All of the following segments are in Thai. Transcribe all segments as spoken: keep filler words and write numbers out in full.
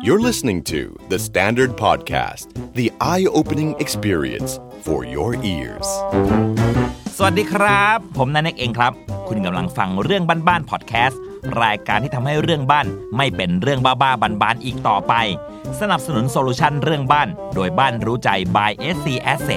You're listening to The Standard Podcast, the eye-opening experience for your ears. สวัสดีครับผมณเน็กเองครับคุณกำลังฟังเรื่องบ้านๆพอดแคสต์รายการที่ทำให้เรื่องบ้านไม่เป็นเรื่องบ้าๆบานๆอีกต่อไปสนับสนุนโซลูชันเรื่องบ้านโดยบ้านรู้ใจ by เอส ซี Asset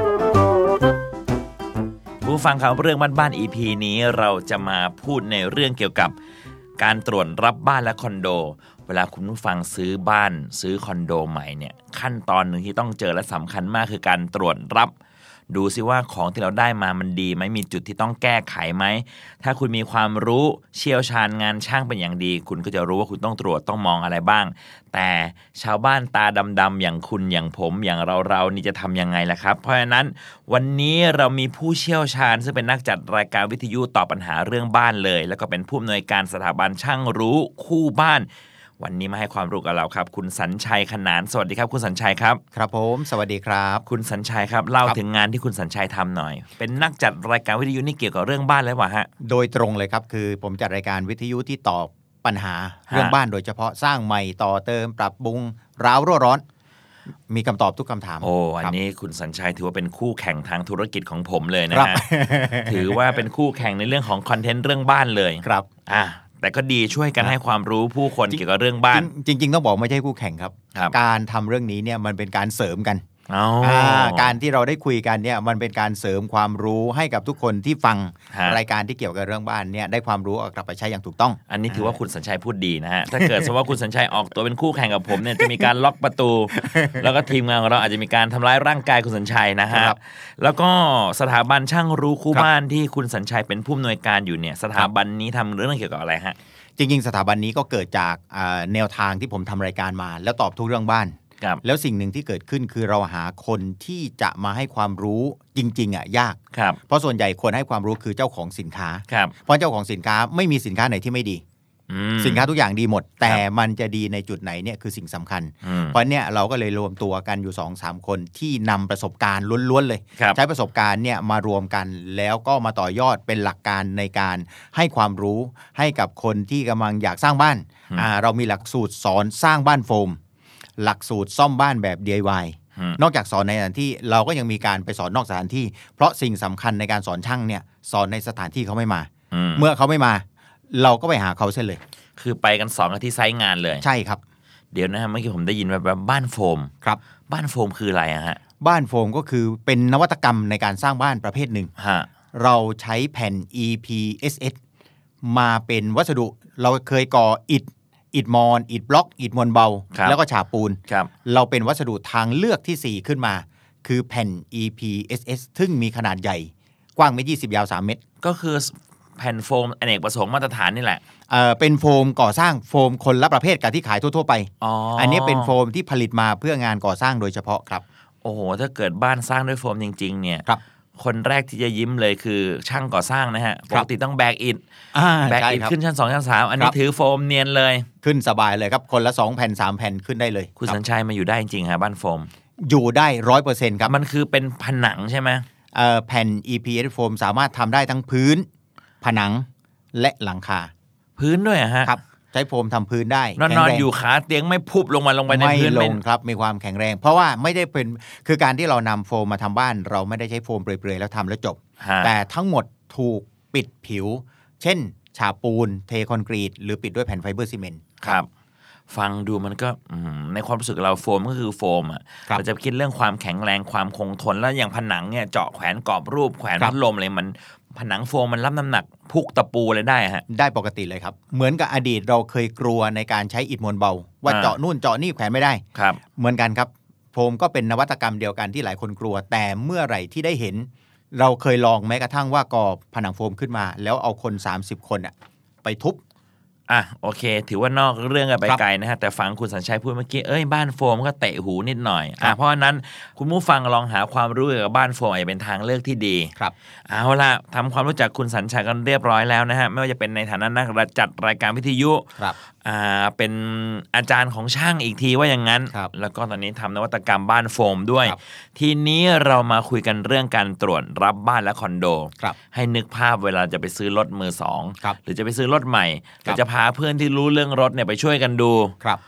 ผู้ฟังครับเรื่องบ้านๆ อี พี นี้เราจะมาพูดในเรื่องเกี่ยวกับการตรวจรับบ้านและคอนโดเวลาคุณผู้ฟังซื้อบ้านซื้อคอนโดใหม่เนี่ยขั้นตอนหนึ่งที่ต้องเจอและสำคัญมากคือการตรวจรับดูซิว่าของที่เราได้มามันดีไหมมีจุดที่ต้องแก้ไขไหมถ้าคุณมีความรู้เชี่ยวชาญงานช่างเป็นอย่างดีคุณก็จะรู้ว่าคุณต้องตรวจต้องมองอะไรบ้างแต่ชาวบ้านตาดำๆอย่างคุณอย่างผมอย่างเราๆนี่จะทำยังไงล่ะครับเพราะฉะนั้นวันนี้เรามีผู้เชี่ยวชาญซึ่งเป็นนักจัดรายการวิทยุตอบปัญหาเรื่องบ้านเลยแล้วก็เป็นผู้อำนวยการสถาบันช่างรู้คู่บ้านวันนี้มาให้ความรู้กับเราครับคุณสัญชัยขนานสวัสดีครับคุณสัญชัยครับครับผมสวัสดีครับคุณสัญชัยครับเล่าถึงงานที่คุณสัญชัยทำหน่อยเป็นนักจัดรายการวิทยุนี่เกี่ยวกับเรื่องบ้านเลยว่ะฮะโดยตรงเลยครับคือผมจัดรายการวิทยุที่ตอบปัญหาเรื่องบ้านโดยเฉพาะสร้างใหม่ต่อเติมปรับปรุงร้าวรั่วร้อนมีคำตอบทุกคำถามโอ้อันนี้คุณสัญชัยถือว่าเป็นคู่แข่งทางธุรกิจของผมเลยนะฮะ ถือว่าเป็นคู่แข่งในเรื่องของคอนเทนต์เรื่องบ้านเลยครับอ่ะแต่ก็ดีช่วยกันให้ความรู้ผู้คนเกี่ยวกับเรื่องบ้านจริงๆต้องบอกไม่ใช่คู่แข่งครับการทำเรื่องนี้เนี่ยมันเป็นการเสริมกันการที่เราได้คุยกันเนี่ยมันเป็นการเสริมความรู้ให้กับทุกคนที่ฟังรายการที่เกี่ยวกับเรื่องบ้านเนี่ยได้ความรู้เอากลับไปใช้อย่างถูกต้องอันนี้ถือว่าคุณสัญชัยพูดดีนะฮะถ้าเกิดสมมติว่าคุณสัญชัยออกตัวเป็นคู่แข่งกับผมเนี่ยจะมีการล็อกประตูแล้วก็ทีมงานของเราอาจจะมีการทำร้ายร่างกายคุณสัญชัยนะฮะแล้วก็สถาบันช่างรู้คู่บ้านที่คุณสัญชัยเป็นผู้อำนวยการอยู่เนี่ยสถาบันนี้ทำเรื่องเกี่ยวกับอะไรฮะจริงๆสถาบันนี้ก็เกิดจากแนวทางที่ผมทำรายการมาแล้วตอบทุกเรื่องบ้านแล้วสิ่งหนึ่งที่เกิดขึ้นคือเราหาคนที่จะมาให้ความรู้จริงๆอ่ะยากเพราะส่วนใหญ่คนให้ความรู้คือเจ้าของสินค้าเพราะเจ้าของสินค้าไม่มีสินค้าไหนที่ไม่ดีสินค้าทุกอย่างดีหมดแต่มันจะดีในจุดไหนเนี่ยคือสิ่งสำคัญเพราะเนี่ยเราก็เลยรวมตัวกันอยู่ สองสาม คนที่นำประสบการณ์ล้วนๆเลยใช้ประสบการณ์เนี่ยมารวมกันแล้วก็มาต่อยอดเป็นหลักการในการให้ความรู้ให้กับคนที่กำลังอยากสร้างบ้านเรามีหลักสูตรสอนสร้างบ้านโฟมหลักสูตรซ่อมบ้านแบบ ดี ไอ วาย นอกจากสอนในสถานที่เราก็ยังมีการไปสอนนอกสถานที่เพราะสิ่งสำคัญในการสอนช่างเนี่ยสอนในสถานที่เขาไม่มาเมื่อเขาไม่มาเราก็ไปหาเขาเช่นเลยคือไปกันสอนกันที่ไซต์งานเลยใช่ครับเดี๋ยวนะฮะเมื่อกี้ผมได้ยินแบบบ้านโฟมครับบ้านโฟมคืออะไรอะฮะบ้านโฟมก็คือเป็นนวัตกรรมในการสร้างบ้านประเภทหนึ่งเราใช้แผ่น อี พี เอส เอส มาเป็นวัสดุเราเคยก่ออิฐอิฐมอนอิฐบล็อกอิฐมวลเบาแล้วก็ฉาบปูนเราเป็นวัสดุทางเลือกที่สี่ขึ้นมาคือแผ่น อี พี เอส เอส ซึ่งมีขนาดใหญ่กว้างเมตรยี่สิบยาวสามเมตรก็คือแผ่นโฟมอเนกประสงค์มาตรฐานนี่แหละเอ่อเป็นโฟมก่อสร้างโฟมคนละประเภทกับที่ขายทั่วๆไปอ๋ออันนี้เป็นโฟมที่ผลิตมาเพื่องานก่อสร้างโดยเฉพาะครับโอ้โหถ้าเกิดบ้านสร้างด้วยโฟมจริงๆเนี่ยครับคนแรกที่จะยิ้มเลยคือช่างก่อสร้างนะฮะปกติต้องแบกอิฐแบกอิฐขึ้นชั้นสองชั้นสามอันนี้ถือโฟมเนียนเลยขึ้นสบายเลยครับคนละสองแผ่นสามแผ่นขึ้นได้เลยคุณสัญชัยมาอยู่ได้จริงๆฮะบ้านโฟมอยู่ได้ ร้อยเปอร์เซ็นต์ ครับมันคือเป็นผนังใช่ไหมเอ่อแผ่น อี พี เอส โฟมสามารถทำได้ทั้งพื้นผนังและหลังคาพื้นด้วยฮะครับใช้โฟมทำพื้นได้นอนๆอยู่ขาเตียงไม่พุบลงมาลงไปในพื้นไม่ลงครับมีความแข็งแรงเพราะว่าไม่ได้เป็นคือการที่เรานำโฟมมาทำบ้านเราไม่ได้ใช้โฟมเปลือยๆแล้วทำแล้วจบแต่ทั้งหมดถูกปิดผิวเช่นฉาบปูนเทคอนกรีตหรือปิดด้วยแผ่นไฟเบอร์ซีเมนต์ครับฟังดูมันก็ในความรู้สึกเราโฟมก็คือโฟมอ่ะเราจะคิดเรื่องความแข็งแรงความคงทนแล้วอย่างผนังเนี่ยเจาะแขวนกรอบรูปแขวนพัดลมอะไรมันผนังโฟมมันรับน้ำหนักพุกตะปูเลยได้ฮะได้ปกติเลยครับเหมือนกับอดีตเราเคยกลัวในการใช้อิฐมวลเบาว่าเจาะนู่นเจาะนี่แขวนไม่ได้ครับเหมือนกันครับโฟมก็เป็นนวัตกรรมเดียวกันที่หลายคนกลัวแต่เมื่อไหร่ที่ได้เห็นเราเคยลองแม้กระทั่งว่าก่อผนังโฟมขึ้นมาแล้วเอาคนสามสิบคนอ่ะไปทุบอ่ะโอเคถือว่านอกเรื่องกันไปไกลนะฮะแต่ฟังคุณสัญชัยพูดเมื่อกี้เอ้ยบ้านโฟมก็เตะหูนิดหน่อยอ่ะเพราะฉะนั้นคุณผู้ฟังลองหาความรู้เกี่ยวกับบ้านโฟมอาจจะเป็นทางเลือกที่ดีครับเอาล่ะทำความรู้จักคุณสัญชัยกันเรียบร้อยแล้วนะฮะไม่ว่าจะเป็นในฐานะนักจัดรายการวิทยุครับอ่าเป็นอาจารย์ของช่างอีกทีว่าอย่างนั้นแล้วก็ตอนนี้ทำนวัตกรรมบ้านโฟมด้วยทีนี้เรามาคุยกันเรื่องการตรวจรับบ้านและคอนโดให้นึกภาพเวลาจะไปซื้อรถมือสองหรือจะไปซื้อรถใหม่เราจะพาเพื่อนที่รู้เรื่องรถเนี่ยไปช่วยกันดู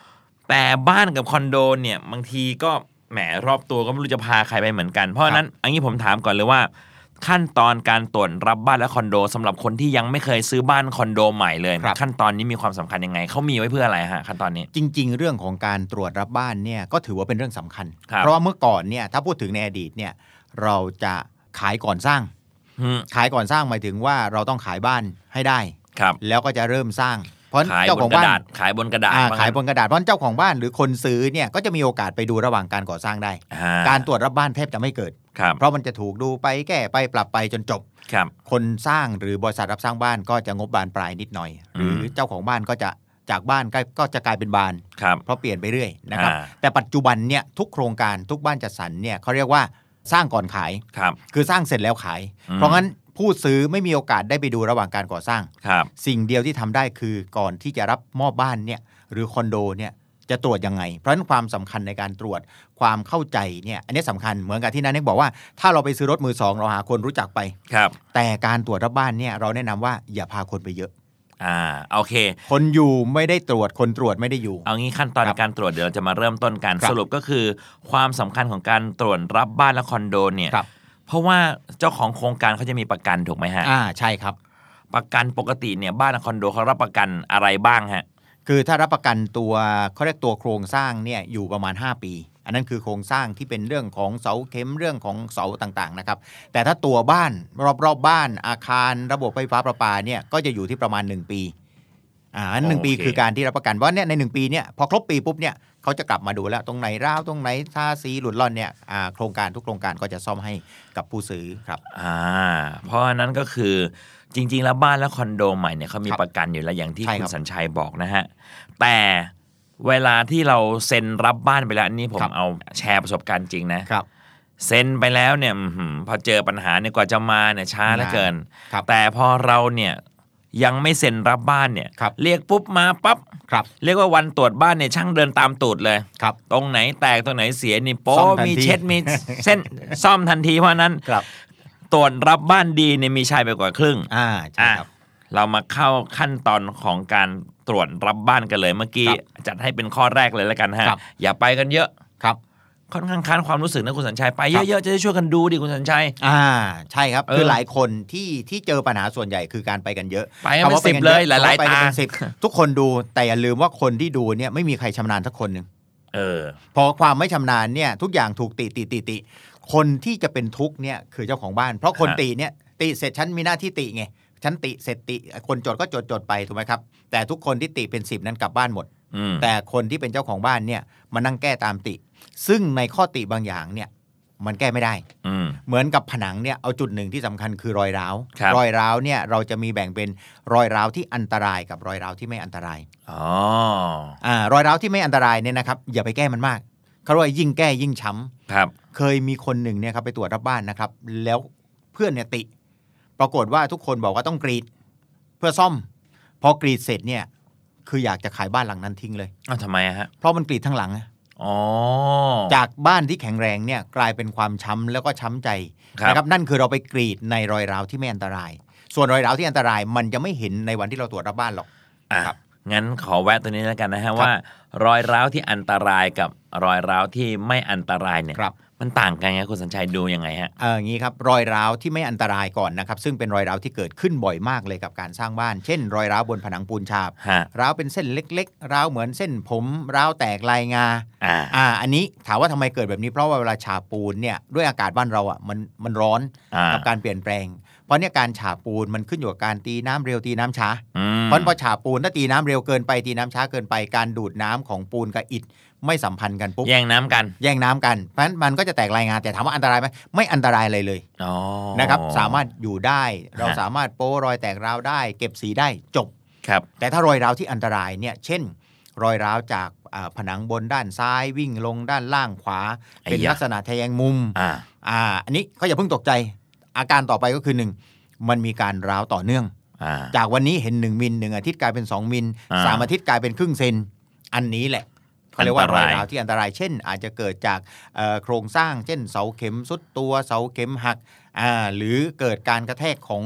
แต่บ้านกับคอนโดเนี่ยบางทีก็แหมรอบตัวก็ไม่รู้จะพาใครไปเหมือนกันเพราะฉะนั้นอันนี้ผมถามก่อนเลยว่าขั้นตอนการตรวจรับบ้านและคอนโดสำหรับคนที่ยังไม่เคยซื้อบ้านคอนโดใหม่เลยขั้นตอนนี้มีความสำคัญยังไงเขามีไว้เพื่ออะไรฮะขั้นตอนนี้จริงๆเรื่องของการตรวจรับบ้านเนี่ยก็ถือว่าเป็นเรื่องสำคัญเพราะว่าเมื่อก่อนเนี่ยถ้าพูดถึงในอดีตเนี่ยเราจะขายก่อนสร้างขายก่อนสร้างหมายถึงว่าเราต้องขายบ้านให้ได้แล้วก็จะเริ่มสร้างเพราะเจ้าของบ้านขายบนกระดาษขายบนกระดาษเพราะเจ้าของบ้านหรือคนซื้อเนี่ยก็จะมีโอกาสไปดูระหว่างการก่อสร้างได้การตรวจรับบ้านแทบจะไม่เกิดเพราะมันจะถูกดูไปแก้ไปปรับไปจนจบคนสร้างหรือบริษัทรับสร้างบ้านก็จะงบบานปลายนิดหน่อยหรือเจ้าของบ้านก็จะจากบ้านก็จะกลายเป็นบานเพราะเปลี่ยนไปเรื่อยนะครับแต่ปัจจุบันเนี่ยทุกโครงการทุกบ้านจัดสรรเนี่ยเขาเรียกว่าสร้างก่อนขายคือสร้างเสร็จแล้วขายเพราะงั้นผู้ซื้อไม่มีโอกาสได้ไปดูระหว่างการก่อสร้างสิ่งเดียวที่ทำได้คือก่อนที่จะรับมอบบ้านเนี่ยหรือคอนโดเนี่ยจะตรวจยังไงเพราะฉะนั้นความสำคัญในการตรวจความเข้าใจเนี่ยอันนี้สำคัญเหมือนกับที่นันเน็กบอกว่าถ้าเราไปซื้อรถมือสองเราหาคนรู้จักไปแต่การตรวจรับบ้านเนี่ยเราแนะนำว่าอย่าพาคนไปเยอะอ่าโอเคคนอยู่ไม่ได้ตรวจคนตรวจไม่ได้อยู่เอางี้ขั้นตอนในการตรวจเดี๋ยวเราจะมาเริ่มต้นกันสรุปก็คือความสำคัญของการตรวจรับบ้านและคอนโดเนี่ยเพราะว่าเจ้าของโครงการเขาจะมีประกันถูกไหมฮะอ่าใช่ครับประกันปกติเนี่ยบ้านและคอนโดเขารับประกันอะไรบ้างฮะคือถ้ารับประกันตัวเขาเรียกตัวโครงสร้างเนี่ยอยู่ประมาณห้าปีอันนั้นคือโครงสร้างที่เป็นเรื่องของเสาเข็มเรื่องของเสาต่างๆนะครับแต่ถ้าตัวบ้านรอบๆ บ้านอาคารระบบไฟฟ้าประปาเนี่ยก็จะอยู่ที่ประมาณหนึ่งปีอ่าอันหนึ่งปีคือการที่รับประกันว่าเนี่ยในหนึ่งปีเนี่ยพอครบปีปุ๊บเนี่ยเขาจะกลับมาดูแล้วตรงไหนร้าวตรงไหนทาสีหลุดร่อนเนี่ยอ่าโครงการทุกโครงการก็จะซ่อมให้กับผู้ซื้อครับอ่าเพราะนั้นก็คือจริงๆแล้วบ้านและคอนโดใหม่เนี่ยเขามีประกันอยู่แล้วอย่างที่คุณสัญชัยบอกนะฮะแต่เวลาที่เราเซ็นรับบ้านไปแล้วนี่ผมเอาแชร์ประสบการณ์จริงนะเซ็นไปแล้วเนี่ยพอเจอปัญหาเนี่ยกว่าจะมาเนี่ยช้าเหลือเกินแต่พอเราเนี่ยยังไม่เซ็นรับบ้านเนี่ยเรียกปุ๊บมาปั๊บเรียกว่าวันตรวจบ้านเนี่ยช่างเดินตามตูดเลยตรงไหนแตกตรงไหนเสียนี่โป๊มีเช็ดมีเส้นซ่อมทันทีเพราะนั้นตรวจรับบ้านดีเนี่ยมีชายไปกว่าครึ่งอ่าใช่ครับเรามาเข้าขั้นตอนของการตรวจรับบ้านกันเลยเมื่อกี้จัดให้เป็นข้อแรกเลยแล้วกันฮะอย่าไปกันเยอะครับค่อนข้างค้านความรู้สึกนะคุณสัญชัยไปเยอะๆจะได้ช่วยกันดูดิคุณสัญชัยอ่าใช่ครับคือหลายคนที่ที่เจอปัญหาส่วนใหญ่คือการไปกันเยอะไปเป็นสิบเลยหลายๆตาทุกคนดูแต่อย่าลืมว่าคนที่ดูเนี่ยไม่มีใครชำนาญสักคนนึงเออพอความไม่ชำนาญเนี่ยทุกอย่างถูกติติติติคนที่จะเป็นทุกข์เนี่ยคือเจ้าของบ้านเพราะคนติเนี่ยติเสร็จฉันมีหน้าที่ติไงฉันติเสร็จติคนจดก็จดจดไปถูกไหมครับแต่ทุกคนที่ติเป็นสิบนั้นกลับบ้านหมดแต่คนที่เป็นเจ้าของบ้านเนี่ยมานั่งแก้ตามติซึ่งในข้อติบางอย่างเนี่ยมันแก้ไม่ได้เหมือนกับผนังเนี่ยเอาจุดหนึ่งที่สำคัญคือรอยร้าวรอยร้าวเนี่ยเราจะมีแบ่งเป็นรอยร้าวที่อันตรายกับรอยร้าวที่ไม่อันตรายอ๋ออ่ารอยร้าวที่ไม่อันตรายเนี่ยนะครับอย่าไปแก้มันมากเขาเรียกว่ายิ่งแก้ยิ่งช้ำครับเคยมีคนหนึ่งเนี่ยครับไปตรวจรับบ้านนะครับแล้วเพื่อนเนี่ยติปรากฏว่าทุกคนบอกว่าต้องกรีดเพื่อซ่อมพอกรีดเสร็จเนี่ยคืออยากจะขายบ้านหลังนั้นทิ้งเลยอ้าวทำไมฮะเพราะมันกรีดทั้งหลังอ๋อจากบ้านที่แข็งแรงเนี่ยกลายเป็นความช้ำแล้วก็ช้ำใจนะครับนั่นคือเราไปกรีดในรอยร้าวที่ไม่อันตรายส่วนรอยร้าวที่อันตรายมันจะไม่เห็นในวันที่เราตรวจรับบ้านหรอกครับงั้นขอแวะตัวนี้แล้วกันนะฮะว่ารอยร้าวที่อันตรายกับรอยร้าวที่ไม่อันตรายเนี่ยมันต่างกันไงคุณสัญชัยดูยังไงฮะเอออย่างนี้ครับรอยร้าวที่ไม่อันตรายก่อนนะครับซึ่งเป็นรอยร้าวที่เกิดขึ้นบ่อยมากเลยกับการสร้างบ้านเช่นรอยร้าวบนผนังปูนฉาบร้าวเป็นเส้นเล็กๆร้าวเหมือนเส้นผมร้าวแตกลายงาอ่าอ่าอันนี้ถามว่าทำไมเกิดแบบนี้เพราะว่าเวลาฉาบปูนเนี่ยด้วยอากาศบ้านเราอ่ะมันมันร้อนกับการเปลี่ยนแปลงเพราะเนี่ยการฉาบปูนมันขึ้นอยู่กับการตีน้ำเร็วตีน้ำช้าเพราะพอฉาบปูนถ้าตีน้ำเร็วเกินไปตีน้ำช้าเกินไปการดูดน้ำของปูนกับอิฐไม่สัมพันธ์กันปุ๊บแย่งน้ำกันแย่งน้ำกันเพราะฉะนั้นมันก็จะแตกรายงานแต่ถามว่าอันตรายไหมไม่อันตรายอะไรเลยนะครับสามารถอยู่ได้เราสามารถโป้รอยแตกร้าวได้เก็บสีได้จบครับแต่ถ้ารอยร้าวที่อันตรายเนี่ยเช่นรอยร้าวจากผนังบนด้านซ้ายวิ่งลงด้านล่างขวาเป็นลักษณะทะแยงมุมอ่าอ่าอันนี้ก็อย่าเพิ่งตกใจอาการต่อไปก็คือหนึ่งมันมีการร้าวต่อเนื่องจากวันนี้เห็นหนึ่งมิลหนึ่งอาทิตย์กลายเป็นสองมิลสามอาทิตย์กลายเป็นครึ่งเซนอันนี้แหละเขาเรียกว่ารอยร้าวที่อันตรายเช่นอาจจะเกิดจากโครงสร้างเช่นเสาเข็มซุดตัวเสาเข็มหักอ่าหรือเกิดการกระแทกของ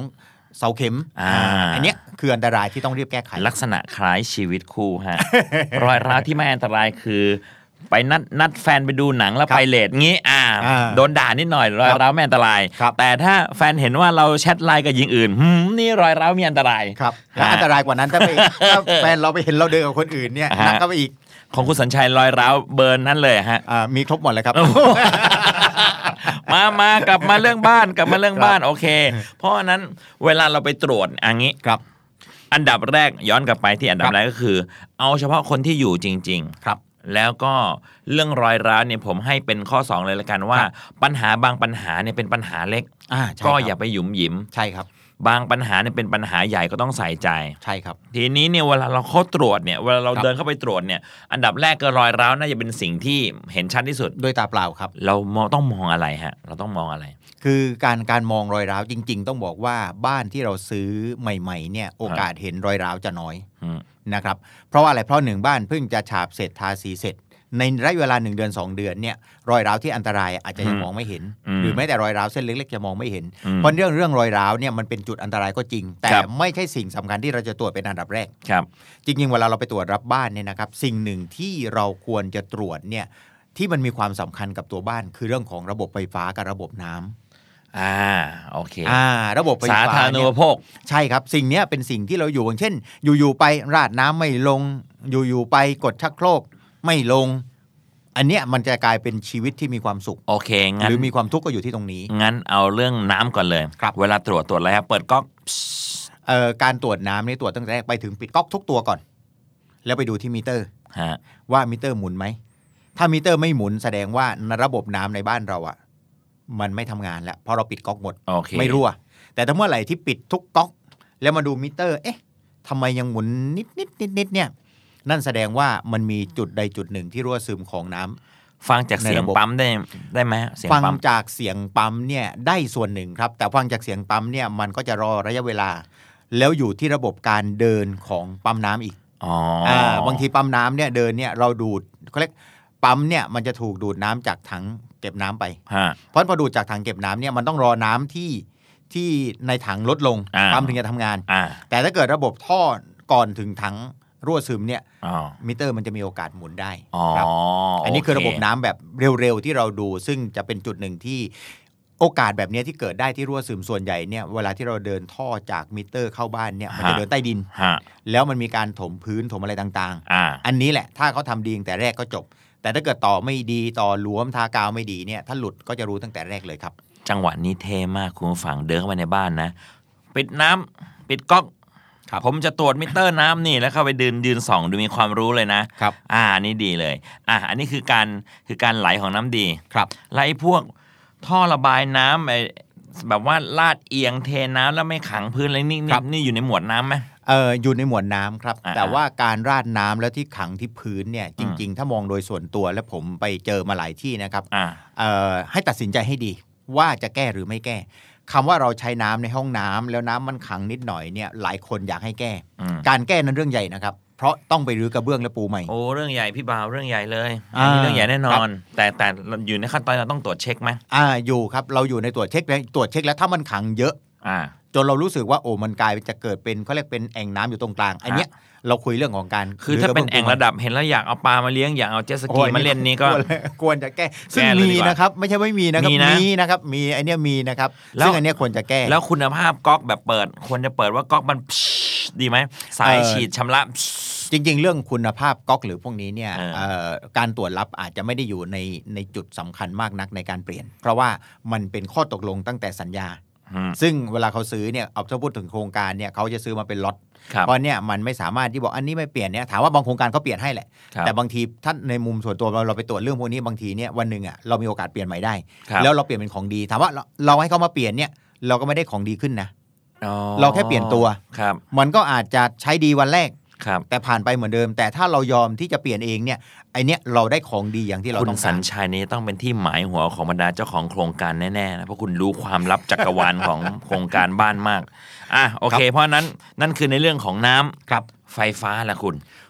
เสาเข็มอ่าอันเนี้ยคืออันตรายที่ต้องรีบแก้ไขลักษณะคล้ายชีวิตคู่ฮะ รอยร้าวที่ไม่อันตรายคือไปนัดนัดแฟนไปดูหนังแล้วไปเลทงี้อ่าโดนด่านิดหน่อยรอยร้าวไม่อันตรายแต่ถ้าแฟนเห็นว่าเราแชทไลน์กับหญิงอื่นหืมนี่รอยร้าวมีอันตรายครับและอันตรายกว่านั้นถ้าไปถ้าแฟนเราไปเห็นเราเดินกับคนอื่นเนี่ยหนักก็ไปอีกของคุณสัญชัยรอยร้าวเบิร์นนั่นเลยฮะอ่ามีครบหมดเลยครับมามากลับมาเรื่องบ้านกลับมาเรื่องบ้านโอเคเพราะฉะนั้นเวลาเราไปตรวจอันนี้ครับอันดับแรกย้อนกลับไปที่อันดับแรกก็คือเอาเฉพาะคนที่อยู่จริงๆครับแล้วก็เรื่องรอยร้าวเนี่ยผมให้เป็นข้อสองเลยละกันว่าปัญหาบางปัญหาเนี่ยเป็นปัญหาเล็กก็อย่าไปหยุมหยิมใช่ครับบางปัญหาเนี่ยเป็นปัญหาใหญ่ก็ต้องใส่ใจใช่ครับทีนี้เนี่ยเวลาเราเข้าตรวจเนี่ยเวลาเราเดินเข้าไปตรวจเนี่ยอันดับแรกก็รอยร้าวน่าจะเป็นสิ่งที่เห็นชัดที่สุดด้วยตาเปล่าครับเราต้องมองอะไรฮะเราต้องมองอะไรคือการการมองรอยร้าวจริงๆต้องบอกว่าบ้านที่เราซื้อใหม่ๆเนี่ยโอกาสเห็นรอยร้าวจะน้อยนะครับเพราะว่าอะไรเพราะหนึ่งบ้านเพิ่งจะฉาบเสร็จทาสีเสร็จในระยะเวลาหนึ่งเดือนสองเดือนเนี่ยรอยร้าวที่อันตรายอาจจะยังมองไม่เห็นหรือแม้แต่รอยร้าวเส้นเล็กๆจะมองไม่เห็นเพราะเรื่องเรื่องรอยร้าวเนี่ยมันเป็นจุดอันตรายก็จริงแต่ไม่ใช่สิ่งสำคัญที่เราจะตรวจเป็นอันดับแรกจริงๆเวลาเราไปตรวจรับบ้านเนี่ยนะครับสิ่งหนึ่งที่เราควรจะตรวจเนี่ยที่มันมีความสำคัญกับตัวบ้านคือเรื่องของระบบไฟฟ้ากับระบบน้ำอ่าโอเคอ่าระบบไฟฟ้าสาธารณูปโภคใช่ครับสิ่งนี้เป็นสิ่งที่เราอยู่อย่างเช่นอยู่ๆไปราดน้ำไม่ลงอยู่ๆไปกดชักโครกไม่ลงอันเนี้ยมันจะกลายเป็นชีวิตที่มีความสุขโอเคงั้นหรือมีความทุกข์ก็อยู่ที่ตรงนี้งั้นเอาเรื่องน้ำก่อนเลยเวลาตรวจตรวจอะไรครับเปิดก๊อกเอ่อการตรวจน้ำนี่ตรวจตั้งแต่แรกไปถึงปิดก๊อกทุกตัวก่อนแล้วไปดูที่มิเตอร์ว่ามิเตอร์หมุนไหมถ้ามิเตอร์ไม่หมุนแสดงว่าระบบน้ำในบ้านเราอ่ะมันไม่ทำงานแล้วเพราะเราปิดก๊อกหมดไม่รั่วแต่ถ้าเมื่อไหร่ที่ปิดทุกก๊อกแล้วมาดูมิเตอร์เอ๊ะทำไมยังหมุนนิดนิดนิดนิดเนี่ยนั่นแสดงว่ามันมีจุดใดจุดหนึ่งที่รั่วซึมของน้ำฟังจากเสียงปั๊มได้ได้ไหมฟังจากเสียงปั๊มเนี่ยได้ส่วนหนึ่งครับแต่ฟังจากเสียงปั๊มเนี่ยมันก็จะรอระยะเวลาแล้วอยู่ที่ระบบการเดินของปั๊มน้ำอีกอ๋ออ่าบางทีปั๊มน้ำเนี่ยเดินเนี่ยเราดูดเขาเรียกปั๊มเนี่ยมันจะถูกดูดน้ำจากถังเก็บน้ำไปเพราะพอดูดจากถังเก็บน้ำเนี่ยมันต้องรอน้ำที่ที่ในถังลดลงปั๊มถึงจะทำงานแต่ถ้าเกิดระบบท่อก่อนถึงถังรั่วซึมเนี่ยมิเตอร์มันจะมีโอกาสหมุนได้ครับอ, อันนี้คือระบบน้ำแบบเร็วๆที่เราดูซึ่งจะเป็นจุดหนึ่งที่โอกาสแบบนี้ที่เกิดได้ที่รั่วซึมส่วนใหญ่เนี่ยเวลาที่เราเดินท่อจากมิเตอร์เข้าบ้านเนี่ยมันจะเดินใต้ดินแล้วมันมีการถมพื้นถมอะไรต่างๆ อันนี้แหละถ้าเขาทำดีตั้งแต่แรกก็จบแต่ถ้าเกิดต่อไม่ดีต่อหลวมทากาวไม่ดีเนี่ยถ้าหลุดก็จะรู้ตั้งแต่แรกเลยครับจังหวะนี้เท่มากคุณผู้ฟังเดินเข้ามาในบ้านนะปิดน้ำปิดก๊อกผมจะตรวจมิเตอร์น้ำนี่แล้วเข้าไปยืนยืนส่องดูมีความรู้เลยนะครับอ่านี่ดีเลยอ่าอันนี้คือการคือการไหลของน้ำดีครับแล้วไอ้พวกท่อระบายน้ำไอ้แบบว่าลาดเอียงเทน้ำแล้วไม่ขังพื้นอะไรนี่นี่อยู่ในหมวดน้ำไหมเอออยู่ในหมวดน้ำครับแต่ว่าการราดน้ำแล้วที่ขังที่พื้นเนี่ยจริงๆถ้ามองโดยส่วนตัวแล้วผมไปเจอมาหลายที่นะครับเอ่อให้ตัดสินใจให้ดีว่าจะแก้หรือไม่แก้คำว่าเราใช้น้ำในห้องน้ำแล้วน้ำมันขังนิดหน่อยเนี่ยหลายคนอยากให้แก้การแก้นั้นเรื่องใหญ่นะครับเพราะต้องไปรื้อกระเบื้องและปูใหม่โอ้เรื่องใหญ่พี่บ่าวเรื่องใหญ่เลยอันนี้เรื่องใหญ่แน่นอนแต่แต่อยู่ในขั้นตอนเราต้องตรวจเช็คไหมอ่าอยู่ครับเราอยู่ในตรวจเช็คแล้วตรวจเช็คแล้วถ้ามันขังเยอะอ่าจนเรารู้สึกว่าโอ้มันกลายจะเกิดเป็นเขาเรียกเป็นแอ่งน้ำอยู่ตรงกลางอันเนี้ยเราคุยเรื่องของการคือถ้าเป็นแอ่งระดับเห็นแล้วอยากเอาปลามาเลี้ยงอยากเอาเจ็ตสกีมาเล่นนี้ก็ควรจะแก้ซึ่งมีนะครับไม่ใช่ไม่มีนะครับมีนะครับมีไอเนี้ยมีนะครับซึ่งอันเนี้ยควรจะแก้แล้วคุณภาพก๊อกแบบเปิดควรจะเปิดว่าก๊อกมันดีไหมสายฉีดชำระจริงๆเรื่องคุณภาพก๊อกหรือพวกนี้เนี่ยการตรวจรับอาจจะไม่ได้อยู่ในในจุดสำคัญมากนักในการเปลี่ยนเพราะว่ามันเป็นข้อตกลงตั้งแต่สัญญาซึ่งเวลาเขาซื้อเนี่ยเอาถ้าพูดถึงโครงการเนี่ยเขาจะซื้อมาเป็นล็อตเพราะเนี่ยมันไม่สามารถที่บอกอันนี้ไม่เปลี่ยนเนี่ยถามว่าบางโครงการเขาเปลี่ยนให้แหละแต่บางทีถ้าในมุมส่วนตัวเราเราไปตรวจเรื่องพวกนี้บางทีเนี่ยวันหนึ่งอ่ะเรามีโอกาสเปลี่ยนใหม่ได้แล้วเราเปลี่ยนเป็นของดีถามว่าเราให้เขามาเปลี่ยนเนี่ยเราก็ไม่ได้ของดีขึ้นนะเราแค่เปลี่ยนตัวมันก็อาจจะใช้ดีวันแรกแต่ผ่านไปเหมือนเดิมแต่ถ้าเรายอมที่จะเปลี่ยนเองเนี่ยไอเนี้ยเราได้ของดีอย่างที่เราต้องการคุณสัญชัยนี่ต้องเป็นที่หมายหัวของบรรดาเจ้าของโครงการแน่ๆนะเพราะคุณรู้ความลับจักรวาลของโครงการบ้านมากอ่ะโอเคเพราะนั้นนั่นคือในเรื่องของน้ำครับไฟฟ้าละคุณ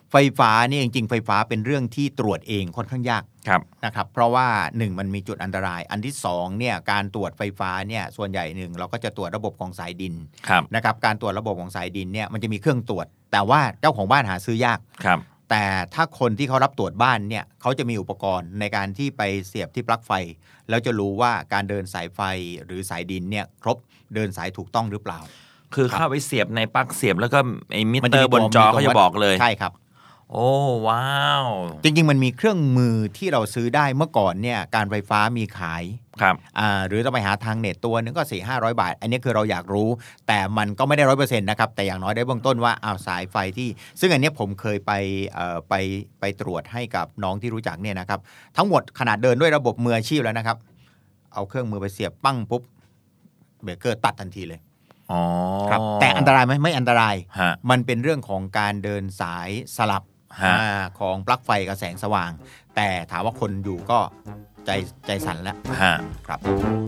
ไฟฟ้านี่จริงๆไฟฟ้าเป็นเรื่องที่ตรวจเองค่อนข้างยากนะครับเพราะว่าหนึ่งมันมีจุดอันตรายอันที่สองเนี่ยการตรวจไฟฟ้าเนี่ยส่วนใหญ่หนึ่งเราก็จะตรวจระบบของสายดินนะครับการตรวจระบบของสายดินเนี่ยมันจะมีเครื่องตรวจแต่ว่าเจ้าของบ้านหาซื้อยากแต่ถ้าคนที่เขารับตรวจบ้านเนี่ยเขาจะมีอุปกรณ์ในการที่ไปเสียบที่ปลั๊กไฟแล้วจะรู้ว่าการเดินสายไฟหรือสายดินเนี่ยครบเดินสายถูกต้องหรือเปล่าคือเข้าไปเสียบในปลั๊กเสียบแล้วก็ไอ้มิเตอร์บนจอเขาจะบอกเลยใช่ครับโอ้ว้าวจริงๆมันมีเครื่องมือที่เราซื้อได้เมื่อก่อนเนี่ยการไฟฟ้ามีขายครับอ่าหรือต้องไปหาทางเน็ตตัวนึงก็ สี่ถึงห้าร้อย บาทอันนี้คือเราอยากรู้แต่มันก็ไม่ได้ ร้อยเปอร์เซ็นต์ นะครับแต่อย่างน้อยได้เบื้องต้นว่าอ้าวสายไฟที่ซึ่งอันนี้ผมเคยไปเอ่อไปไปตรวจให้กับน้องที่รู้จักเนี่ยนะครับทั้งหมดขนาดเดินด้วยระบบมืออาชีพแล้วนะครับเอาเครื่องมือไปเสียบปั้งปุ๊บเบรกเกอร์ตัดทันทีเลยอ๋อครับแต่อันตรายไหมไม่อันตรายมันเป็นเรื่องของการเดินสายสลับของปลั๊กไฟกับแสงสว่างแต่ถามว่าคนอยู่ก็ใจใจสั่นแล้วครับ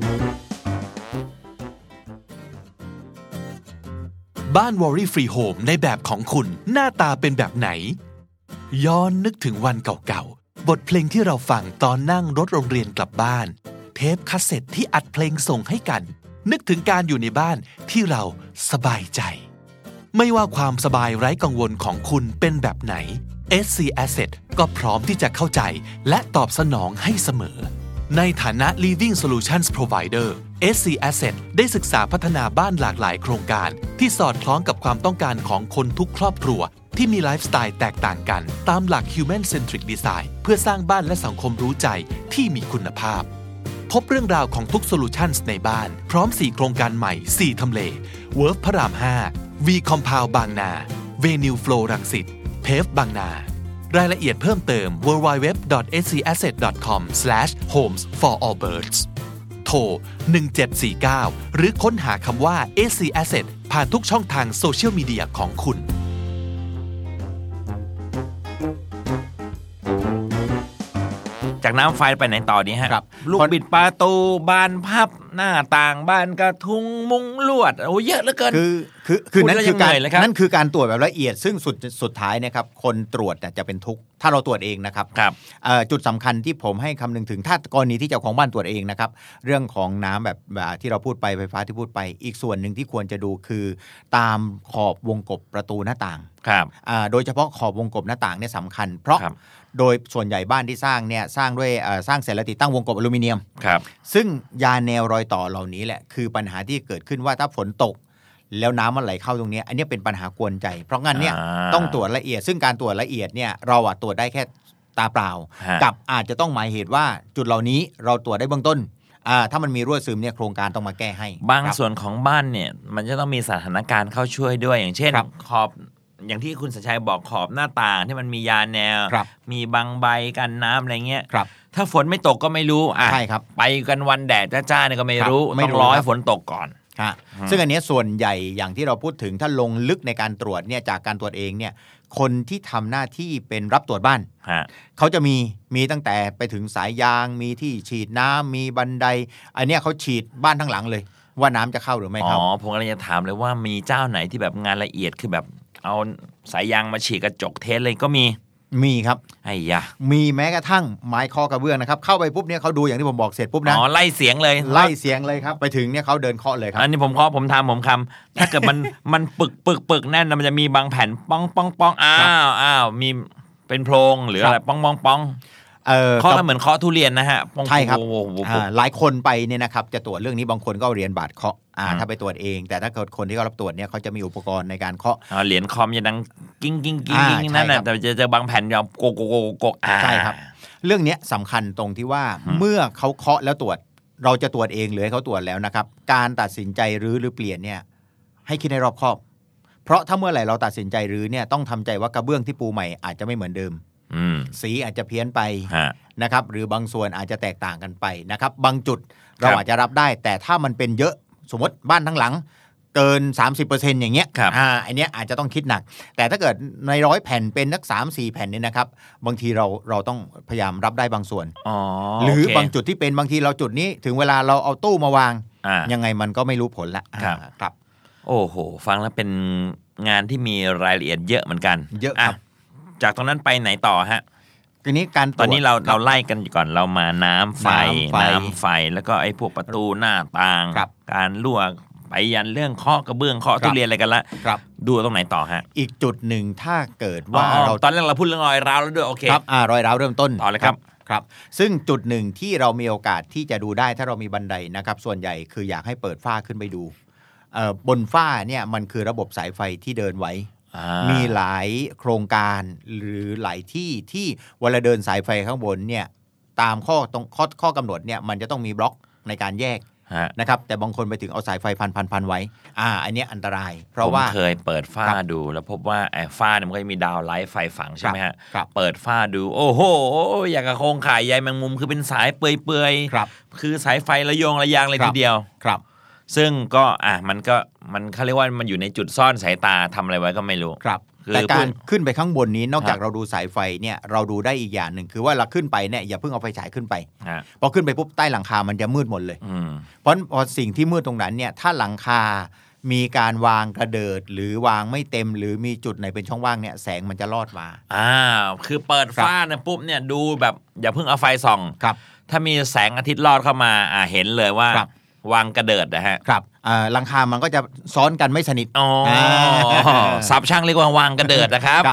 บ้าน Worry Free Home ในแบบของคุณหน้าตาเป็นแบบไหนย้อนนึกถึงวันเก่าๆบทเพลงที่เราฟังตอนนั่งรถโรงเรียนกลับบ้านเทปคาสเซ็ตที่อัดเพลงส่งให้กันนึกถึงการอยู่ในบ้านที่เราสบายใจไม่ว่าความสบายไร้กังวลของคุณเป็นแบบไหน เอส ซี Asset ก็พร้อมที่จะเข้าใจและตอบสนองให้เสมอในฐานะ Living Solutions Provider เอส ซี Asset ได้ศึกษาพัฒนาบ้านหลากหลายโครงการที่สอดคล้องกับความต้องการของคนทุกครอบครัวที่มีไลฟ์สไตล์แตกต่างกันตามหลัก Human Centric Design เพื่อสร้างบ้านและสังคมรู้ใจที่มีคุณภาพพบเรื่องราวของทุก Solutions ในบ้านพร้อมสี่โครงการใหม่สี่ทำเล Work พระรามห้า V Compound บางนา Venue Flow รังสิต เพฟ บางนารายละเอียดเพิ่มเติม ดับเบิลยู ดับเบิลยู ดับเบิลยู ดอท เอส ซี แอสเซท ดอท คอม สแลช โฮมส์ ฟอร์ ออล เบิร์ดส์ โทรหนึ่งเจ็ดสี่เก้าหรือค้นหาคำว่า เอส ซี Asset ผ่านทุกช่องทางโซเชียลมีเดียของคุณจากน้ำไฟไปไหนต่อดีฮะลูกบิดประตูบานพับหน้าต่างบ้านกระทุงมุ้งลวดโอ้เยอะเหลือเกินคือคือคือนั่นคือการนั่นคือการตรวจแบบละเอียดซึ่งสุดสุดท้ายนะครับคนตรวจจะเป็นทุกข์ถ้าเราตรวจเองนะครับจุดสำคัญที่ผมให้คำนึงถึงถ้ากรณีที่เจ้าของบ้านตรวจเองนะครับเรื่องของน้ำแบบที่เราพูดไปไฟฟ้าที่พูดไปอีกส่วนหนึ่งที่ควรจะดูคือตามขอบวงกบประตูหน้าต่างโดยเฉพาะขอบวงกบหน้าต่างเนี่ยสำคัญเพราะโดยส่วนใหญ่บ้านที่สร้างเนี่ยสร้างด้วยสร้างเสร็จแล้วติดตั้งวงกบอลูมิเนียมซึ่งยาแนวรอยต่อเหล่านี้แหละคือปัญหาที่เกิดขึ้นว่าถ้าฝนตกแล้วน้ำมันไหลเข้าตรงนี้อันนี้เป็นปัญหากวนใจเพราะงั้นเนี่ยต้องตรวจละเอียดซึ่งการตรวจละเอียดเนี่ยเราอะตรวจได้แค่ตาเปล่ากับอาจจะต้องหมายเหตุว่าจุดเหล่านี้เราตรวจได้เบื้องต้นถ้ามันมีรั่วซึมเนี่ยโครงการต้องมาแก้ให้บางส่วนของบ้านเนี่ยมันจะต้องมีสถานการณ์เข้าช่วยด้วยอย่างเช่นขอบอย่างที่คุณสัญชัยบอกขอบหน้าต่างที่มันมียาแนวมีบางใบกันน้ำอะไรเงี้ยถ้าฝนไม่ตกก็ไม่รู้อ่ะไปกันวันแดดจ้าๆเนี่ยก็ไม่รู้ต้องรอให้ฝนตกก่อนซึ่งอันนี้ส่วนใหญ่อย่างที่เราพูดถึงถ้าลงลึกในการตรวจเนี่ยจากการตรวจเองเนี่ยคนที่ทำหน้าที่เป็นรับตรวจบ้านเขาจะมีมีตั้งแต่ไปถึงสายยางมีที่ฉีดน้ำมีบันไดอันนี้เขาฉีดบ้านทั้งหลังเลยว่าน้ำจะเข้าหรือไม่เข้าอ๋อผมกำลังจะถามเลยว่ามีเจ้าไหนที่แบบงานละเอียดคือแบบเอาสายยางมาฉีดกระจกเทสเลยก็มีมีครับไอ้ยะมีแม้กระทั่งไม้คอกระเบื้องนะครับเข้าไปปุ๊บเนี่ยเขาดูอย่างที่ผมบอกเสร็จปุ๊บนะอ๋อไล่เสียงเลยไล่เสียงเลยครับไปถึงเนี่ยเขาเดินเคาะเลยครับอันนี้ผมเคาะผมทำผมคำถ้าเกิดมันมันปึกปึกปึกแน่นมันจะมีบางแผ่นป้องป้องป้องอ้าวอ้าวมีเป็นโพรงหรืออะไรป้องป้องป้องเคาะเหมือนเคาะทุเรียนนะฮะใช่ครับหลายคนไปเนี่ยนะครับจะตรวจเรื่องนี้บางคนก็เรียนบาดเคาะถ้าไปตรวจเองแต่ถ้าเกิดคนที่เขารับตรวจเนี่ยเขาจะมีอุปกรณ์ในการเคาะเหรียญคอมจะดังกิ้งกิ้งกิ้งกิ้งนั่นแหละแต่จะเจอบางแผ่นยาวโกโกโกโกใช่ครับเรื่องนี้สำคัญตรงที่ว่าเมื่อเขาเคาะแล้วตรวจเราจะตรวจเองหรือให้เขาตรวจแล้วนะครับการตัดสินใจรื้อหรือเปลี่ยนเนี่ยให้คิดให้รอบคอบเพราะถ้าเมื่อไหร่เราตัดสินใจรื้อเนี่ยต้องทำใจว่ากระเบื้องที่ปูใหม่อาจจะไม่เหมือนเดิมสีอาจจะเพี้ยนไปนะครับหรือบางส่วนอาจจะแตกต่างกันไปนะครับบางจุดเราอาจจะรับได้แต่ถ้ามันเป็นเยอะสมมติบ้านทั้งหลังเกิน สามสิบเปอร์เซ็นต์ อย่างเงี้ยอ่าอันเนี้ยอาจจะต้องคิดหนักแต่ถ้าเกิดในร้อยแผ่นเป็นนัก สามสี่ แผ่นเนี่ยนะครับบางทีเราเราต้องพยายามรับได้บางส่วนหรือบางจุดที่เป็นบางทีเราจุดนี้ถึงเวลาเราเอาตู้มาวางยังไงมันก็ไม่รู้ผลละครับโอ้โหฟังแล้วเป็นงานที่มีรายละเอียดเยอะเหมือนกันเยอะครับจากตรงนั้นไปไหนต่อฮะทีนี้การตอนนี้เราเราไล่กันก่อนเรามาน้ำไฟน้ำไฟแล้วก็ไอ้พวกประตูหน้าต่างการรั่วไปยันเรื่องเคาะกระเบื้องเคาะทุเรียนอะไรกันละดูตรงไหนต่อฮะอีกจุดหนึ่งถ้าเกิดว่าเราตอนแรกเราพูดเรื่องรอยร้าวแล้วด้วยโอเคครับอ่ารอยร้าวเริ่มต้นต่อเลยครับครับซึ่งจุดหนึ่งที่เรามีโอกาสที่จะดูได้ถ้าเรามีบันไดนะครับส่วนใหญ่คืออยากให้เปิดฝ้าขึ้นไปดูบนฝ้าเนี่ยมันคือระบบสายไฟที่เดินไว้มีหลายโครงการหรือหลายที่ที่เวลาเดินสายไฟข้างบนเนี่ยตามข้อตรงข้อข้อกำหนดเนี่ยมันจะต้องมีบล็อกในการแยกนะครับแต่บางคนไปถึงเอาสายไฟพันพันพันไว้อ่าอันนี้อันตรายเพราะว่าผมเคยเปิดฝ้าดูแล้วพบว่าไอ้ฝ้าเนี่ยมันก็จะมีดาวไลท์ไฟฝังใช่ไหมฮะเปิดฝ้าดูโอ้โหอย่างกับโครงข่ายใยแมงมุมคือเป็นสายเปื่อยๆคือสายไฟระยงระยางเลยทีเดียวครับซึ่งก็อ่ะมันก็มันเขาเรียกว่ามันอยู่ในจุดซ่อนสายตาทำอะไรไว้ก็ไม่รู้ครับแต่การขึ้นไปข้างบนนี้นอกจากเราดูสายไฟเนี่ยเราดูได้อีกอย่างหนึ่งคือว่าเราขึ้นไปเนี่ยอย่าเพิ่งเอาไฟฉายขึ้นไปพอขึ้นไปปุ๊บใต้หลังคามันจะมืดหมดเลยเพราะพอสิ่งที่มืดตรงนั้นเนี่ยถ้าหลังคามีการวางกระเดิดหรือวางไม่เต็มหรือมีจุดไหนเป็นช่องว่างเนี่ยแสงมันจะลอดมาอ่าคือเปิดฝ้าเนี่ยปุ๊บเนี่ยดูแบบอย่าเพิ่งเอาไฟส่องครับถ้ามีแสงอาทิตย์ลอดเข้ามาอ่าเห็นเลยว่าวางกระเดิดนะฮะครับหลังคามันก็จะซ้อนกันไม่สนิทอ๋อซับช่างเรียกว่าวางกระเดิดนะครับ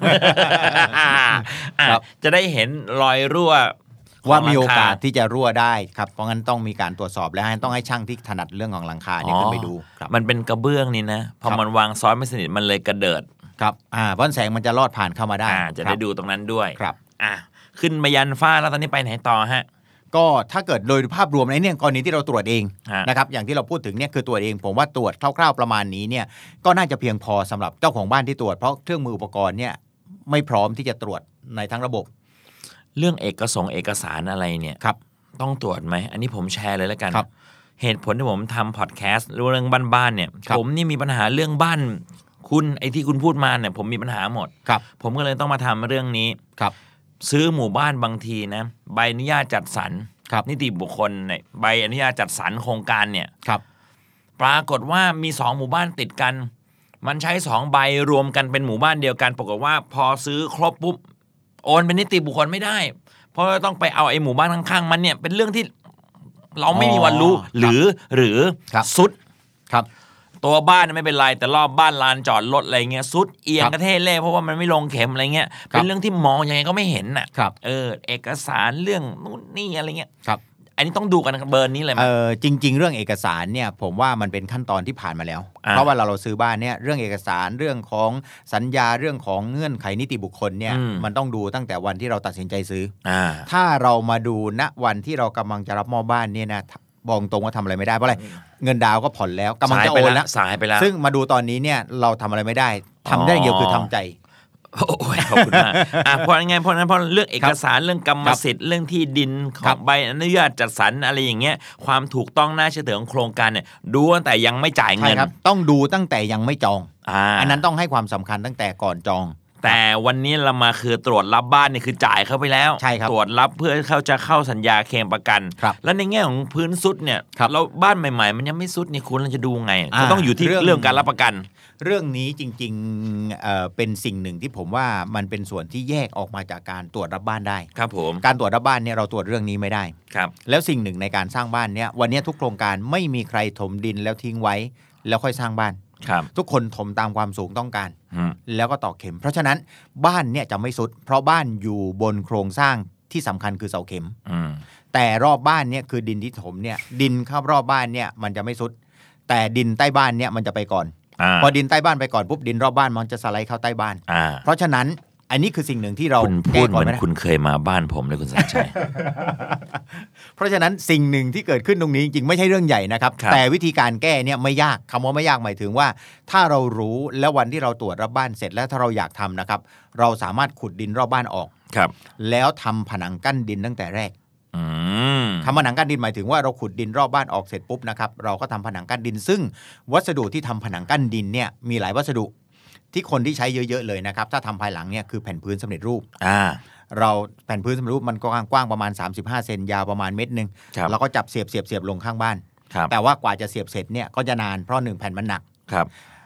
จะได้เห็นรอยรั่วว่ามีโอกาสที่จะรั่วได้ครับเพราะงั้นต้องมีการตรวจสอบและต้องให้ช่างที่ถนัดเรื่องของหลังคาเนี่ยขึ้นไปดูมันเป็นกระเบื้องนี่นะพอมันวางซ้อนไม่สนิทมันเลยกระเดิดครับอ่าเพราะแสงมันจะลอดผ่านเข้ามาได้จะได้ดูตรงนั้นด้วยครับอ่าขึ้นมายันฟ้าแล้วตอนนี้ไปไหนต่อฮะก็ถ้าเกิดโดยภาพรวมในเนี่ยกรณีที่เราตรวจเองนะครับอย่างที่เราพูดถึงเนี่ยคือตรวจเองผมว่าตรวจคร่าวๆประมาณนี้เนี่ยก็น่าจะเพียงพอสำหรับเจ้าของบ้านที่ตรวจเพราะเครื่องมืออุปกรณ์เนี่ยไม่พร้อมที่จะตรวจในทั้งระบบเรื่องเอกสงเอกสารอะไรเนี่ยครับต้องตรวจไหมอันนี้ผมแชร์เลยแล้วกันเหตุผลที่ผมทำพอดแคสต์เรื่องบ้านๆเนี่ยผมนี่มีปัญหาเรื่องบ้านคุณไอ้ที่คุณพูดมาเนี่ยผมมีปัญหาหมดผมก็เลยต้องมาทำเรื่องนี้ครับซื้อหมู่บ้านบางทีนะใบอนุญาตจัดสรรนิติบุคคลเนี่ยใบอนุญาตจัดสรรโครงการเนี่ยปรากฏว่ามีสองหมู่บ้านติดกันมันใช้สองใบรวมกันเป็นหมู่บ้านเดียวกันปรากฏว่าพอซื้อครบปุ๊บโอนเป็นนิติบุคคลไม่ได้เพราะต้องไปเอาไอ้หมู่บ้านข้างๆมันเนี่ยเป็นเรื่องที่เราไม่มีวันรู้หรือหรือสุดครับตัวบ้านไม่เป็นไรแต่รอบบ้านลานจอดรถอะไรเงี้ยสุดเอียงกระเทเล่เพราะว่ามันไม่ลงเข็มอะไรเงี้ยเป็นเรื่องที่มองยังไงก็ไม่เห็นน่ะเออเอกสารเรื่องนู่นนี่อะไรเงี้ยครับอันนี้ต้องดูกันเบอร์นี้เลยมั้ยเออจริงๆเรื่องเอกสารเนี่ยผมว่ามันเป็นขั้นตอนที่ผ่านมาแล้วเพราะว่าเราเราซื้อบ้านเนี่ยเรื่องเอกสารเรื่องของสัญญาเรื่องของเงื่อนไขนิติบุคคลเนี่ยมันต้องดูตั้งแต่วันที่เราตัดสินใจซื้อถ้าเรามาดูณวันที่เรากำลังจะรับมอบบ้านเนี่ยนะบอกตรงว่าทำอะไรไม่ได้เพราะอะไรเงินดาวก็ผ่อนแล้วกำลังจะโอนแล้วสายไปแล้วซึ่งมาดูตอนนี้เนี่ยเราทำอะไรไม่ได้ทำได้อย่างเดียวคือทำใจโอ้ยขอบคุณมากอ่ะเพราะไงเพราะนั้นเพราะเรื่องเอกสารเรื่องกรรมสิทธิ์เรื่องที่ดินของใบอนุญาตจัดสรรอะไรอย่างเงี้ยความถูกต้องน่าเชื่อถือของโครงการเนี่ยดูตั้งแต่ยังไม่จ่ายเงินต้องดูตั้งแต่ยังไม่จองอันนั้นต้องให้ความสำคัญตั้งแต่ก่อนจองแต่วันนี้เรามาคือตรวจรับบ้านนี่คือจ่ายเข้าไปแล้วตรวจรับเพื่อเขาจะเข้าสัญญาเคลมประกันแล้วในแง่ของพื้นซุดเนี่ยเราบ้านใหม่ๆมันยังไม่ซุดนี่คุณเราจะดูไงก็ต้องอยู่ที่เรื่องการรับประกันเรื่องนี้จริงๆ เอ่อ เป็นสิ่งหนึ่งที่ผมว่ามันเป็นส่วนที่แยกออกมาจากการตรวจรับบ้านได้ครับผมการตรวจรับบ้านเนี่ยเราตรวจเรื่องนี้ไม่ได้ครับแล้วสิ่งหนึ่งในการสร้างบ้านเนี่ยวันนี้ทุกโครงการไม่มีใครถมดินแล้วทิ้งไว้แล้วค่อยสร้างบ้านทุกคนถมตามความสูงต้องการแล้วก็ตอกเข็มเพราะฉะนั้นบ้านเนี่ยจะไม่สุดเพราะบ้านอยู่บนโครงสร้างที่สำคัญคือเสาเข็มแต่รอบบ้านเนี่ยคือดินที่ถมเนี่ยดินข้ารอบบ้านเนี่ยมันจะไม่สุดแต่ดินใต้บ้านเนี่ยมันจะไปก่อนพอดินใต้บ้านไปก่อนปุ๊บดินรอบบ้านมันจะสไลด์เข้าใต้บ้านเพราะฉะนั้นอันนี้คือสิ่งหนึ่งที่เราแก้ก่อนไม่ได้คุณเคยมาบ้านผมเลยคุณสัญชัยเพราะฉะนั้นสิ่งหนึ่งที่เกิดขึ้นตรงนี้จริงไม่ใช่เรื่องใหญ่นะครับแต่วิธีการแก้เนี่ยไม่ยากคำว่าไม่ยากหมายถึงว่าถ้าเรารู้แล้ววันที่เราตรวจรับบ้านเสร็จแล้วถ้าเราอยากทำนะครับเราสามารถขุดดินรอบบ้านออกแล้วทำผนังกั้นดินตั้งแต่แรกทำผนังกั้นดินหมายถึงว่าเราขุดดินรอบบ้านออกเสร็จปุ๊บนะครับเราก็ทำผนังกั้นดินซึ่งวัสดุที่ทำผนังกั้นดินเนี่ยมีหลายวัสดุที่คนที่ใช้เยอะๆเลยนะครับถ้าทำภายหลังเนี่ยคือแผ่นพื้นสำเร็จรูปเราแผ่นพื้นสำเร็จรูปมันก็กว้างประมาณสามสิบห้าเซนยาวประมาณเมตรนึงเราก็จับเสียบเสียบเสียบลงข้างบ้านแต่ว่ากว่าจะเสียบเสร็จเนี่ยก็จะนานเพราะหนึ่งแผ่นมันหนัก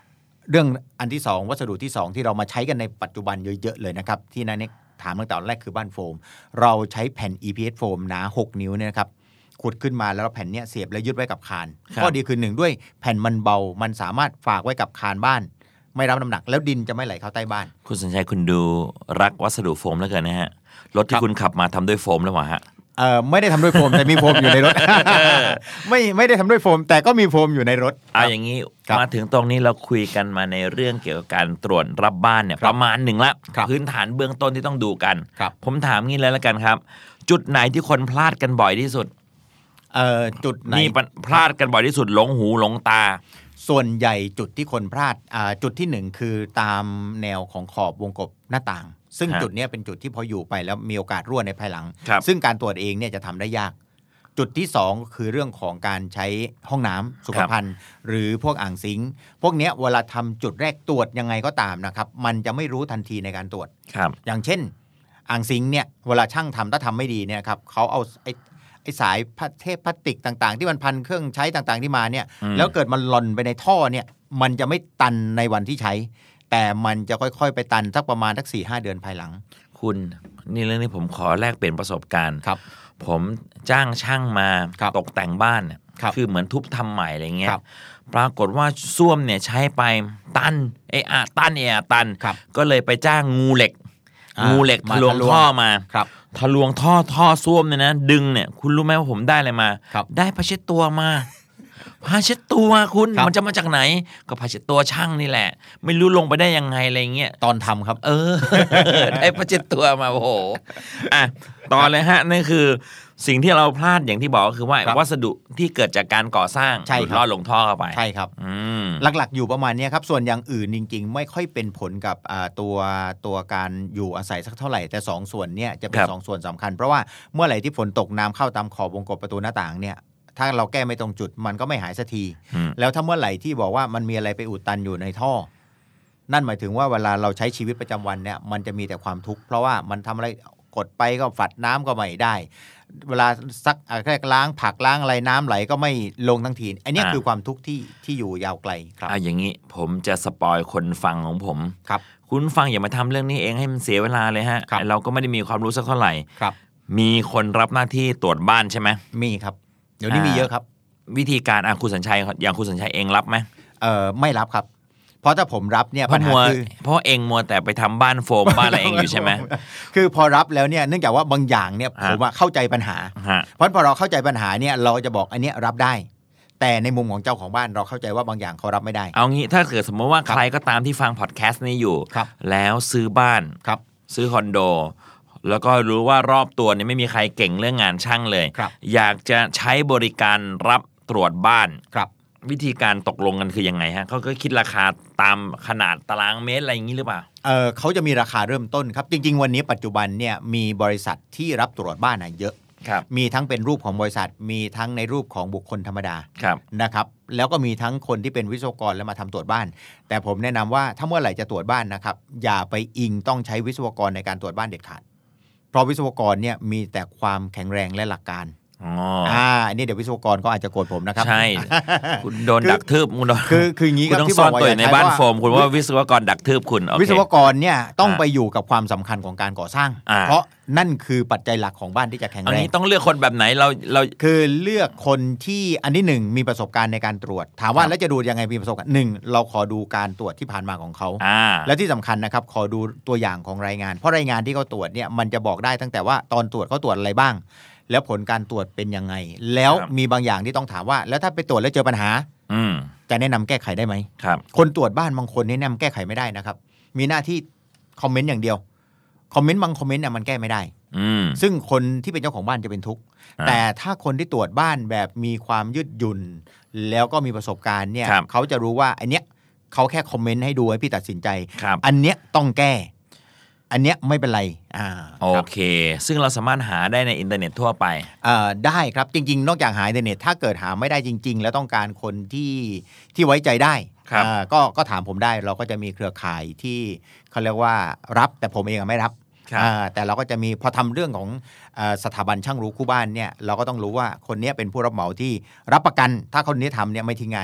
เรื่องอันที่สองวัสดุที่สองที่เรามาใช้กันในปัจจุบันเยอะๆเลยนะครับที่นั่นเนี่ยถามตั้งแต่แรกคือบ้านโฟมเราใช้แผ่น อี พี เอส โฟมหนาหกนิ้วเนี่ยนะครับขุดขึ้นมาแล้วแผ่นเนี้ยเสียบแล้วยึดไว้กับคานข้อดีคือหนึ่งด้วยแผ่นมันเบามันสามารถฝากไว้กับคานบ้านไม่รับน้ำหนักแล้วดินจะไม่ไหลเข้าใต้บ้านคุณสัญชัยคุณดูรักวัสดุโฟมแล้วเกินนะฮะรถที่คุณขับมาทำด้วยโฟมหรือเปล่าฮะเออไม่ได้ทำด้วยโฟมแต่มีโฟมอยู่ในรถ ไม่ไม่ได้ทำด้วยโฟมแต่ก็มีโฟมอยู่ในรถเอาอย่างนี้มาถึงตรงนี้เราคุยกันมาในเรื่องเกี่ยวกับการตรวจรับบ้านเนี่ยประมาณหนึ่งละพื้นฐานเบื้องต้นที่ต้องดูกันผมถามงี้เลยแล้วกันครับจุดไหนที่คนพลาดกันบ่อยที่สุดเอ่อจุดไหนนี่พลาดกันบ่อยที่สุดหลงหูหลงตาส่วนใหญ่จุดที่คนพลาดอ่าจุดที่หนึ่งคือตามแนวของขอบวงกบหน้าต่างซึ่งจุดนี้เป็นจุดที่พออยู่ไปแล้วมีโอกาสรั่วในภายหลังซึ่งการตรวจเองเนี่ยจะทำได้ยากจุดที่สองคือเรื่องของการใช้ห้องน้ำสุขภัณฑ์หรือพวกอ่างซิงค์พวกนี้เวลาทำจุดแรกตรวจยังไงก็ตามนะครับมันจะไม่รู้ทันทีในการตรวจอย่างเช่นอ่างซิงค์เนี่ยเวลาช่างทำถ้าทำไม่ดีเนี่ยครับเขาเอาไอ้ไอ้สายเทปพลาสติกต่างๆที่มันพันเครื่องใช้ต่างๆที่มาเนี่ยแล้วเกิดมันหล่นไปในท่อเนี่ยมันจะไม่ตันในวันที่ใช้แต่มันจะค่อยๆไปตันสักประมาณสัก สี่ห้า เดือนภายหลังคุณนี่เรื่องนี้ผมขอแลกเปลี่ยนประสบการณ์ครับผมจ้างช่างมาตกแต่งบ้านเนี่ยค, คือเหมือนทุบทำใหม่อะไรเงี้ยปรากฏว่าส้วมเนี่ยใช้ไปตันเออะตันเออะตันก็เลยไปจ้างงูเหล็กงูเหล็กทะลวงท่อมาทะลวงท่อท่อส้วมเนี่ยนะดึงเนี่ยคุณรู้ไหมว่าผมได้อะไรมาได้ผ้าเช็ดตัวมาผ้าเช็ดตัวคุณมันจะมาจากไหนก็ผ้าเช็ดตัวช่างนี่แหละไม่รู้ลงไปได้ยังไงอะไรเงี้ยตอนทำครับเออ ได้ผ้าเช็ดตัวมาโอ้โหอ่ะต่อเลยฮะนั่นคือสิ่งที่เราพลาดอย่างที่บอกก็คือว่าวัสดุที่เกิดจากการก่อสร้างหลุดลอดลงท่อเข้าไปใช่ครับหลักๆอยู่ประมาณนี้ครับส่วนอย่างอื่นจริงๆไม่ค่อยเป็นผลกับตัวตัวการอยู่อาศัยสักเท่าไหร่แต่สองส่วนเนี่ยจะเป็นสองส่วนสำคัญเพราะว่าเมื่อไหร่ที่ฝนตกน้ำเข้าตามขอบวงกบประตูหน้าต่างเนี่ยถ้าเราแก้ไม่ตรงจุดมันก็ไม่หายสักทีแล้วถ้าเมื่อไหร่ที่บอกว่ามันมีอะไรไปอุดตันอยู่ในท่อนั่นหมายถึงว่าเวลาเราใช้ชีวิตประจำวันเนี่ยมันจะมีแต่ความทุกข์เพราะว่ามันทำอะไรกดไปก็ฝัดน้ำก็ไม่ได้เวลาซักแค่ล้างผักล้างอะไรน้ำไหลก็ไม่ลงทั้งทีอันนี้คือความทุกข์ที่ที่อยู่ยาวไกลครับอ่ะอย่างนี้ผมจะสปอยคนฟังของผมครับคุณฟังอย่ามาทำเรื่องนี้เองให้มันเสียเวลาเลยฮะเราก็ไม่ได้มีความรู้สักเท่าไหร่ครับมีคนรับหน้าที่ตรวจบ้านใช่ไหมมีครับเดี๋ยวนี้มีเยอะครับวิธีการอ่ะคุณสัญชัยอย่างคุณสัญชัยเองรับไหมเออไม่รับครับเพราะถ้าผมรับเนี่ยปัญหาคือเพราะเองมัวแต่ไปทำบ้านโฟมบ้านอะไรเองอยู่ใช่ไหมคือพอรับแล้วเนี่ยเนื่องจากว่าบางอย่างเนี่ยผมว่าเข้าใจปัญหาเพราะพอเราเข้าใจปัญหาเนี่ยเราจะบอกอันนี้รับได้แต่ในมุมของเจ้าของบ้านเราเข้าใจว่าบางอย่างเขารับไม่ได้เอางี้ถ้าเกิดสมมติว่าใครก็ตามที่ฟังพอดแคสต์นี้อยู่แล้วซื้อบ้านซื้อคอนโดแล้วก็รู้ว่ารอบตัวเนี่ยไม่มีใครเก่งเรื่องงานช่างเลยอยากจะใช้บริการรับตรวจบ้านวิธีการตกลงกันคือยังไงฮะเขาก็คิดราคาตามขนาดตารางเมตรอะไรอย่างนี้หรือเปล่าเออเขาจะมีราคาเริ่มต้นครับจริงๆวันนี้ปัจจุบันเนี่ยมีบริษัทที่รับตรวจบ้านเยอะมีทั้งเป็นรูปของบริษัทมีทั้งในรูปของบุคคลธรรมดานะครับแล้วก็มีทั้งคนที่เป็นวิศวกรแล้วมาทำตรวจบ้านแต่ผมแนะนำว่าถ้าเมื่อไหร่จะตรวจบ้านนะครับอย่าไปอิงต้องใช้วิศวกรในการตรวจบ้านเด็ดขาดเพราะวิศวกรเนี่ยมีแต่ความแข็งแรงและหลักการอ๋ออ่าอันนี้เดี๋ยววิศวกรก็อาจจะโกรธผมนะครับใช่คุณโดนดักทืบคุณโดนคือคืออย่างนี้ครับที่บอกว่าในบ้านโฟมคุณว่าวิศวกรดักทืบคุณวิศวกรเนี่ยต้องไปอยู่กับความสำคัญของการก่อสร้างเพราะนั่นคือปัจจัยหลักของบ้านที่จะแข็งแรงอันนี้ต้องเลือกคนแบบไหนเราเราคือเลือกคนที่อันที่หนึ่งมีประสบการณ์ในการตรวจถามว่าแล้วจะดูยังไงมีประสบการณ์หนึ่งเราขอดูการตรวจที่ผ่านมาของเขาและที่สำคัญนะครับขอดูตัวอย่างของรายงานเพราะรายงานที่เขาตรวจเนี่ยมันจะบอกได้ตั้งแต่ว่าตอนตรวจเขาตรวจอะไรบ้างแล้วผลการตรวจเป็นยังไงแล้วมีบางอย่างที่ต้องถามว่าแล้วถ้าไปตรวจแล้วเจอปัญหาจะแนะนำแก้ไขได้ไหมคนตรวจบ้านบางคนแนะนำแก้ไขไม่ได้นะครับมีหน้าที่คอมเมนต์อย่างเดียวคอมเมนต์บางคอมเมนต์เนี่ยมันแก้ไม่ได้ซึ่งคนที่เป็นเจ้าของบ้านจะเป็นทุกข์แต่ถ้าคนที่ตรวจบ้านแบบมีความยืดหยุ่นแล้วก็มีประสบการณ์เนี่ยเขาจะรู้ว่าอันเนี้ยเขาแค่คอมเมนต์ให้ดูให้พี่ตัดสินใจอันเนี้ยต้องแก้อันเนี้ยไม่เป็นไรอ่าโอเคซึ่งเราสามารถหาได้ในอินเทอร์เน็ตทั่วไปอ่าได้ครับจริงๆนอกจากหาอินเทอร์เน็ตถ้าเกิดหาไม่ได้จริงๆแล้วต้องการคนที่ที่ไว้ใจได้อ่าก็ก็ถามผมได้เราก็จะมีเครือข่ายที่เขาเรียกว่ารับแต่ผมเองไม่รับอ่าแต่เราก็จะมีพอทำเรื่องของสถาบันช่างรู้คู่บ้านเนี่ยเราก็ต้องรู้ว่าคนนี้เป็นผู้รับเหมาที่รับประกันถ้าคนนี้ทำเนี่ยไม่ทิ้งงานแน่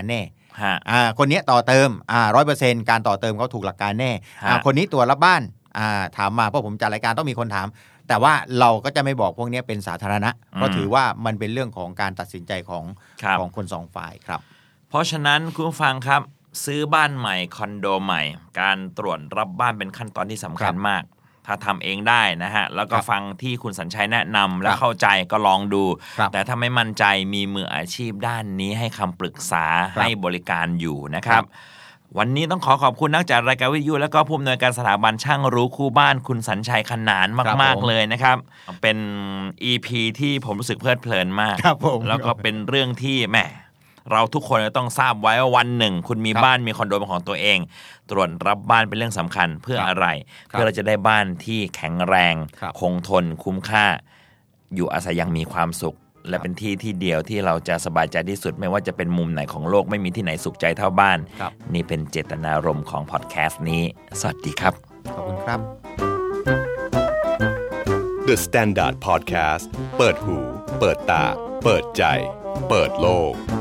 อ่าคนนี้ต่อเติมอ่าร้อยเปอร์เซ็นต์การต่อเติมเขาถูกหลักการแน่อ่าคนนี้ตรวจรับบ้านอ่าถามมาเพราะผมจัดรายการต้องมีคนถามแต่ว่าเราก็จะไม่บอกพวกนี้เป็นสาธารณะเพราะถือว่ามันเป็นเรื่องของการตัดสินใจของของคนสองฝ่ายครับเพราะฉะนั้นคุณผู้ฟังครับซื้อบ้านใหม่คอนโดใหม่การตรวจรับบ้านเป็นขั้นตอนที่สำคัญมากถ้าทำเองได้นะฮะแล้วก็ฟังที่คุณสัญชัยแนะนำและเข้าใจก็ลองดูแต่ถ้าไม่มั่นใจมีมืออาชีพด้านนี้ให้คำปรึกษาให้บริการอยู่นะครับวันนี้ต้องขอขอบคุณนักจัดรายการวิทยุและก็ผู้อำนวยการสถาบันช่างรู้คู่บ้านคุณสัญชัยขนานมากๆเลยนะครับเป็น อี พี ที่ผมรู้สึกเพลิดเพลินมากแล้วก็เป็นเรื่องที่แหมเราทุกคนต้องทราบไว้ว่าวันหนึ่งคุณมีบ้านมีคอนโดเป็นของตัวเองตรวจรับบ้านเป็นเรื่องสำคัญเพื่ออะไรเพื่อเราจะได้บ้านที่แข็งแรงคงทนคุ้มค่าอยู่อาศัยอย่างมีความสุขและเป็นที่ที่เดียวที่เราจะสบายใจที่สุดไม่ว่าจะเป็นมุมไหนของโลกไม่มีที่ไหนสุขใจเท่าบ้านนี่เป็นเจตนารมณ์ของพอดแคสต์นี้สวัสดีครับขอบคุณครับ The Standard Podcast เปิดหูเปิดตาเปิดใจเปิดโลก